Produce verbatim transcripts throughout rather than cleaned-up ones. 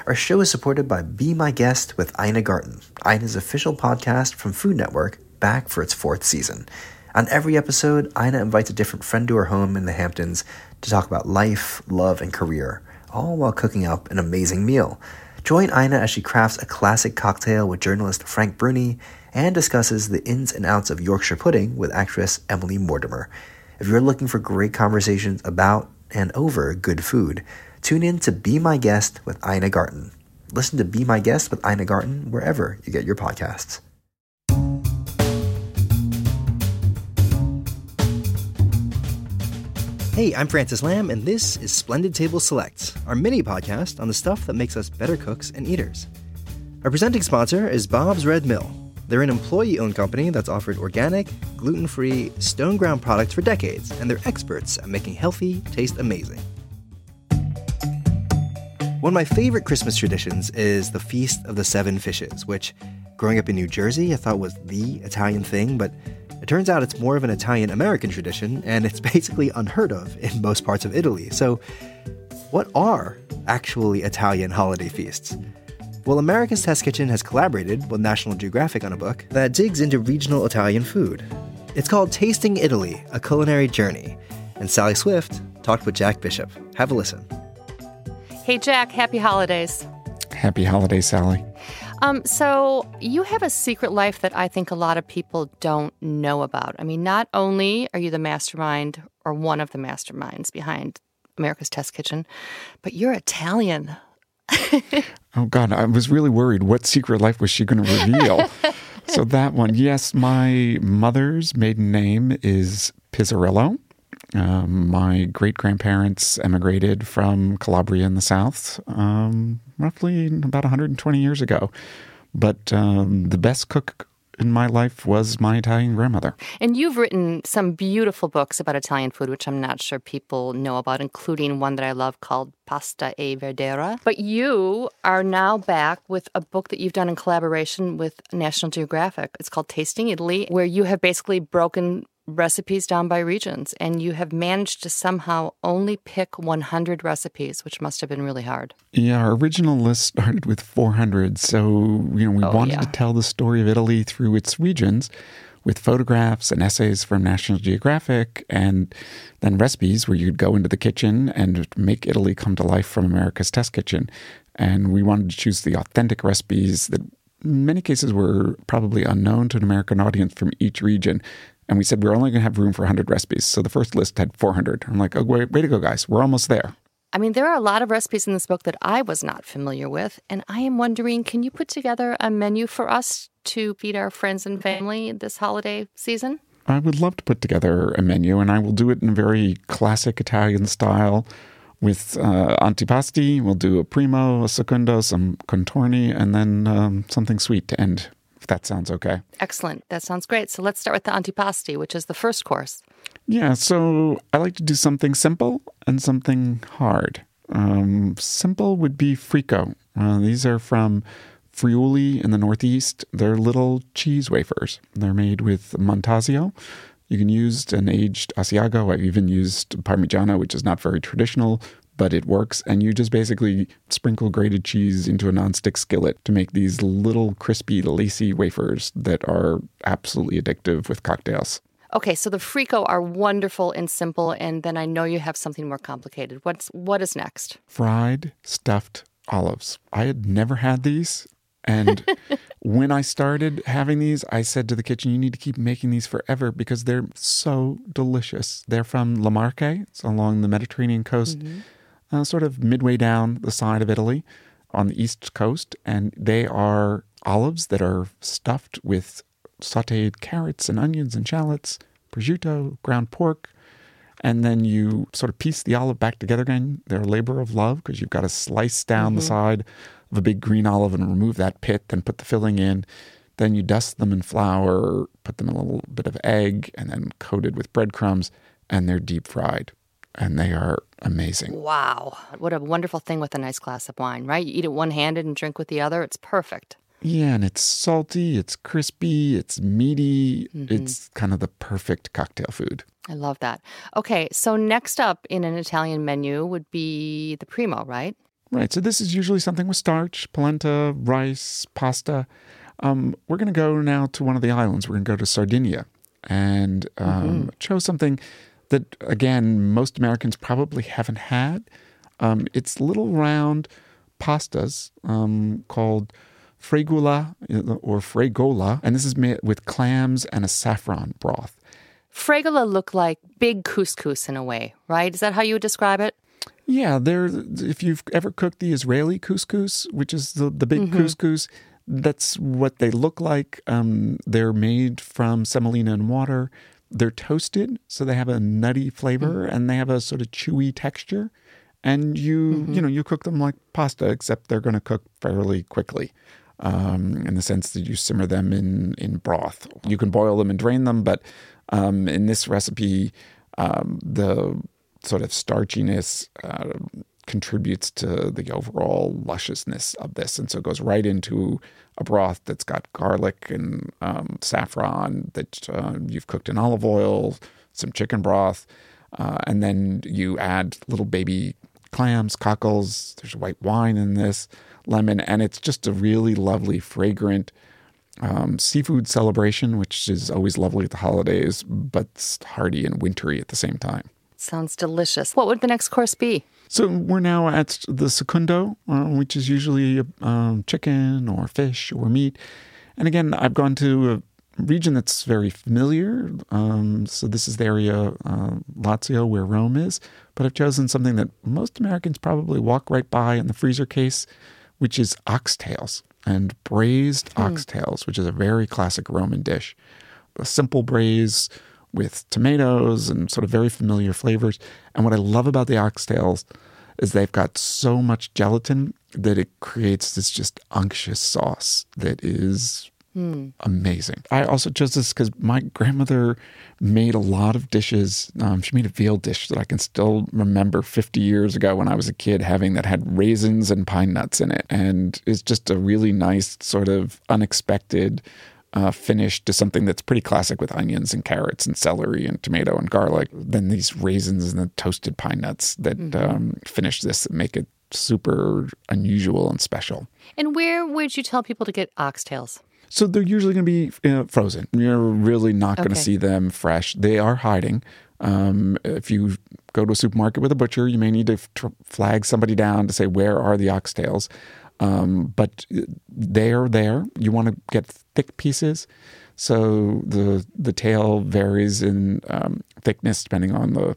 Our show is supported by Be My Guest with Ina Garten, Ina's official podcast from Food Network, back for its fourth season. On every episode, Ina invites a different friend to her home in the Hamptons to talk about life, love, and career, all while cooking up an amazing meal. Join Ina as she crafts a classic cocktail with journalist Frank Bruni and discusses the ins and outs of Yorkshire pudding with actress Emily Mortimer. If you're looking for great conversations about and over good food, tune in to Be My Guest with Ina Garten. Listen to Be My Guest with Ina Garten wherever you get your podcasts. Hey, I'm Francis Lamb, and this is Splendid Table Selects, our mini podcast on the stuff that makes us better cooks and eaters. Our presenting sponsor is Bob's Red Mill. They're an employee-owned company that's offered organic, gluten-free, stone-ground products for decades, and they're experts at making healthy taste amazing. One of my favorite Christmas traditions is the Feast of the Seven Fishes, which, growing up in New Jersey, I thought was the Italian thing, but it turns out it's more of an Italian-American tradition, and it's basically unheard of in most parts of Italy. So, what are actually Italian holiday feasts? Well, America's Test Kitchen has collaborated with National Geographic on a book that digs into regional Italian food. It's called Tasting Italy, A Culinary Journey, and Sally Swift talked with Jack Bishop. Have a listen. Hey, Jack, happy holidays. Happy holidays, Sally. Um, so you have a secret life that I think a lot of people don't know about. I mean, not only are you the mastermind or one of the masterminds behind America's Test Kitchen, but you're Italian. Oh, God, I was really worried. What secret life was she going to reveal? So that one, yes, my mother's maiden name is Pizzarillo. Um, my great-grandparents emigrated from Calabria in the south um, roughly about one hundred twenty years ago. But um, the best cook in my life was my Italian grandmother. And you've written some beautiful books about Italian food, which I'm not sure people know about, including one that I love called Pasta e Verdura. But you are now back with a book that you've done in collaboration with National Geographic. It's called Tasting Italy, where you have basically broken recipes down by regions, and you have managed to somehow only pick one hundred recipes, which must have been really hard. Yeah, our original list started with four hundred, so you know we oh, wanted yeah. to tell the story of Italy through its regions with photographs and essays from National Geographic, and then recipes where you'd go into the kitchen and make Italy come to life from America's Test Kitchen. And we wanted to choose the authentic recipes that in many cases were probably unknown to an American audience from each region. And we said we're only going to have room for one hundred recipes. So the first list had four hundred. I'm like, oh, way, way to go, guys. We're almost there. I mean, there are a lot of recipes in this book that I was not familiar with. And I am wondering, can you put together a menu for us to feed our friends and family this holiday season? I would love to put together a menu, and I will do it in a very classic Italian style with uh, antipasti. We'll do a primo, a secondo, some contorni, and then um, something sweet to end. If that sounds okay. Excellent. That sounds great. So let's start with the antipasti, which is the first course. Yeah, so I like to do something simple and something hard. Um, simple would be frico. Uh, these are from Friuli in the Northeast. They're little cheese wafers. They're made with Montasio. You can use an aged Asiago. I've even used Parmigiano, which is not very traditional, but it works. And you just basically sprinkle grated cheese into a nonstick skillet to make these little crispy, lacy wafers that are absolutely addictive with cocktails. Okay, so the frico are wonderful and simple, and then I know you have something more complicated. What's what is next? Fried stuffed olives. I had never had these. And when I started having these, I said to the kitchen, you need to keep making these forever because they're so delicious. They're from Le Marche. It's along the Mediterranean coast. Mm-hmm. Uh, sort of midway down the side of Italy on the east coast. And they are olives that are stuffed with sauteed carrots and onions and shallots, prosciutto, ground pork. And then you sort of piece the olive back together again. They're a labor of love because you've got to slice down mm-hmm. the side of a big green olive and remove that pit and put the filling in. Then you dust them in flour, put them in a little bit of egg, and then coated with breadcrumbs, and they're deep fried. And they are amazing. Wow. What a wonderful thing with a nice glass of wine, right? You eat it one-handed and drink with the other. It's perfect. Yeah, and it's salty, it's crispy, it's meaty. Mm-hmm. It's kind of the perfect cocktail food. I love that. Okay, so next up in an Italian menu would be the primo, right? Right. So this is usually something with starch, polenta, rice, pasta. Um, we're going to go now to one of the islands. We're going to go to Sardinia and um, mm-hmm. chose something that, again, most Americans probably haven't had. Um, it's little round pastas um, called fregola or fregola, and this is made with clams and a saffron broth. Fregola look like big couscous in a way, right? Is that how you would describe it? Yeah, they're, if you've ever cooked the Israeli couscous, which is the, the big mm-hmm. couscous, that's what they look like. Um, they're made from semolina and water. They're toasted, so they have a nutty flavor, mm-hmm. and they have a sort of chewy texture. And you, mm-hmm. you know, you cook them like pasta, except they're going to cook fairly quickly, um, in the sense that you simmer them in, in broth. You can boil them and drain them, but um, in this recipe, um, the sort of starchiness uh, contributes to the overall lusciousness of this. And so it goes right into a broth that's got garlic and um, saffron that uh, you've cooked in olive oil, some chicken broth, uh, and then you add little baby clams, cockles. There's white wine in this, lemon, and it's just a really lovely, fragrant um, seafood celebration, which is always lovely at the holidays, but hearty and wintry at the same time. Sounds delicious. What would the next course be? So we're now at the secundo, uh, which is usually um, chicken or fish or meat. And again, I've gone to a region that's very familiar. Um, so this is the area, uh, Lazio, where Rome is. But I've chosen something that most Americans probably walk right by in the freezer case, which is oxtails and braised hmm. oxtails, which is a very classic Roman dish. A simple braise with tomatoes and sort of very familiar flavors. And what I love about the oxtails is they've got so much gelatin that it creates this just unctuous sauce that is mm. amazing. I also chose this because my grandmother made a lot of dishes. Um, she made a veal dish that I can still remember fifty years ago when I was a kid having that had raisins and pine nuts in it. And it's just a really nice sort of unexpected Uh, finish to something that's pretty classic with onions and carrots and celery and tomato and garlic. Then these raisins and the toasted pine nuts that mm-hmm. um, finish this and make it super unusual and special. And where would you tell people to get oxtails? So they're usually going to be uh, frozen. You're really not going to okay. see them fresh. They are hiding. Um, if you go to a supermarket with a butcher, you may need to f- flag somebody down to say, where are the oxtails? Um, but they're there. You want to get thick pieces. So the the tail varies in um, thickness depending on the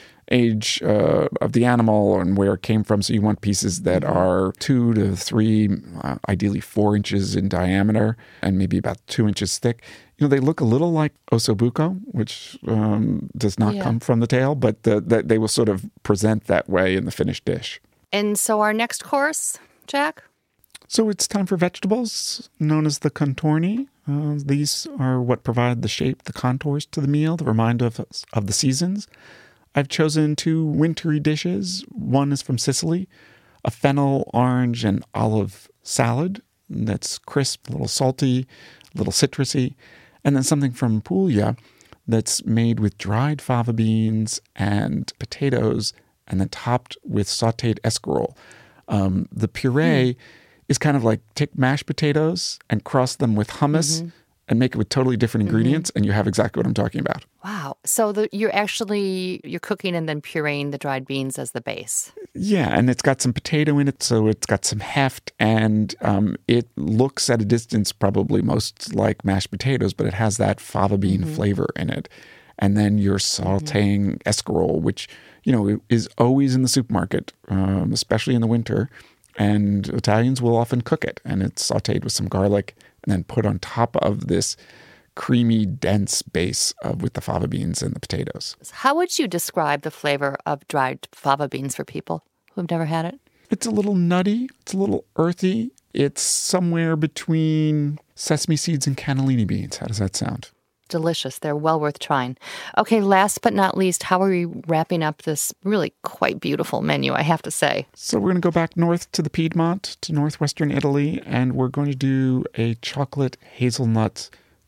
age uh, of the animal and where it came from. So you want pieces that mm-hmm. are two to three, uh, ideally four inches in diameter and maybe about two inches thick. You know, they look a little like ossobuco, which um, does not yeah. come from the tail, but the, the, they will sort of present that way in the finished dish. And so our next course, Jack? So it's time for vegetables, known as the contorni. Uh, these are what provide the shape, the contours to the meal, the reminder of, of the seasons. I've chosen two wintry dishes. One is from Sicily, a fennel, orange, and olive salad that's crisp, a little salty, a little citrusy. And then something from Puglia that's made with dried fava beans and potatoes and then topped with sautéed escarole. Um, the puree... Mm. is kind of like take mashed potatoes and cross them with hummus mm-hmm. and make it with totally different ingredients, mm-hmm. and you have exactly what I'm talking about. Wow. So the, you're actually, you're cooking and then pureeing the dried beans as the base. Yeah, and it's got some potato in it, so it's got some heft, and um, it looks at a distance probably most like mashed potatoes, but it has that fava bean mm-hmm. flavor in it. And then you're sauteing mm-hmm. escarole, which, you know, is always in the supermarket, um, especially in the winter. And Italians will often cook it, and it's sautéed with some garlic and then put on top of this creamy, dense base of, with the fava beans and the potatoes. How would you describe the flavor of dried fava beans for people who have never had it? It's a little nutty. It's a little earthy. It's somewhere between sesame seeds and cannellini beans. How does that sound? Delicious. They're well worth trying. Okay, last but not least, how are we wrapping up this really quite beautiful menu, I have to say? So we're going to go back north to the Piedmont, to northwestern Italy, and we're going to do a chocolate hazelnut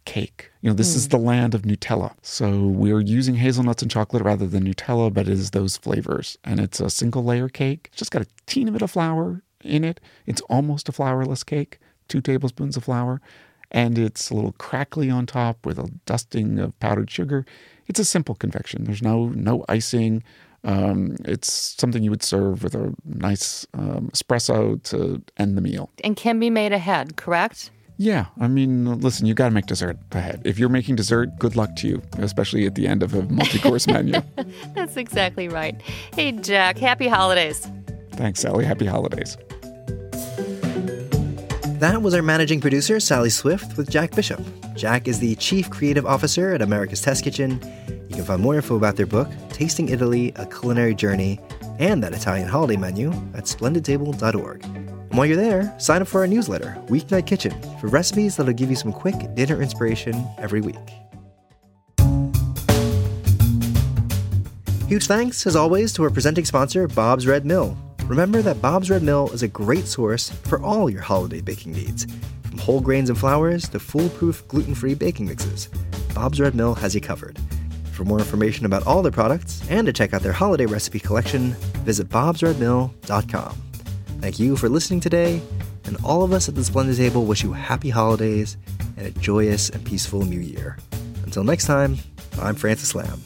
cake. You know, this mm. is the land of Nutella. So we're using hazelnuts and chocolate rather than Nutella, but it is those flavors. And it's a single layer cake. It's just got a teeny bit of flour in it. It's almost a flourless cake, two tablespoons of flour. And it's a little crackly on top with a dusting of powdered sugar. It's a simple confection. There's no no icing. Um, it's something you would serve with a nice um, espresso to end the meal. And can be made ahead, correct? Yeah. I mean, listen, you got to make dessert ahead. If you're making dessert, good luck to you, especially at the end of a multi-course menu. That's exactly right. Hey, Jack, happy holidays. Thanks, Sally. Happy holidays. That was our managing producer, Sally Swift, with Jack Bishop. Jack is the Chief Creative Officer at America's Test Kitchen. You can find more info about their book, Tasting Italy, A Culinary Journey, and that Italian holiday menu at splendid table dot org. And while you're there, sign up for our newsletter, Weeknight Kitchen, for recipes that'll give you some quick dinner inspiration every week. Huge thanks, as always, to our presenting sponsor, Bob's Red Mill. Remember that Bob's Red Mill is a great source for all your holiday baking needs. From whole grains and flours to foolproof gluten-free baking mixes, Bob's Red Mill has you covered. For more information about all their products and to check out their holiday recipe collection, visit bobs red mill dot com. Thank you for listening today, and all of us at the Splendid Table wish you happy holidays and a joyous and peaceful new year. Until next time, I'm Francis Lamb.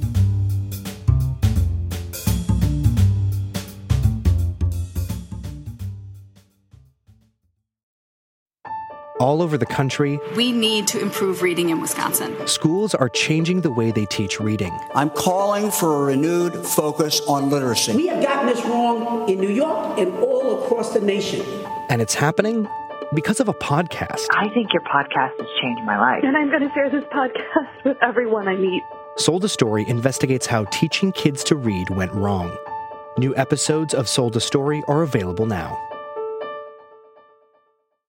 All over the country, we need to improve reading in Wisconsin. Schools are changing the way they teach reading. I'm calling for a renewed focus on literacy. We have gotten this wrong in New York and all across the nation. And it's happening because of a podcast. I think your podcast has changed my life. And I'm going to share this podcast with everyone I meet. Sold a Story investigates how teaching kids to read went wrong. New episodes of Sold a Story are available now.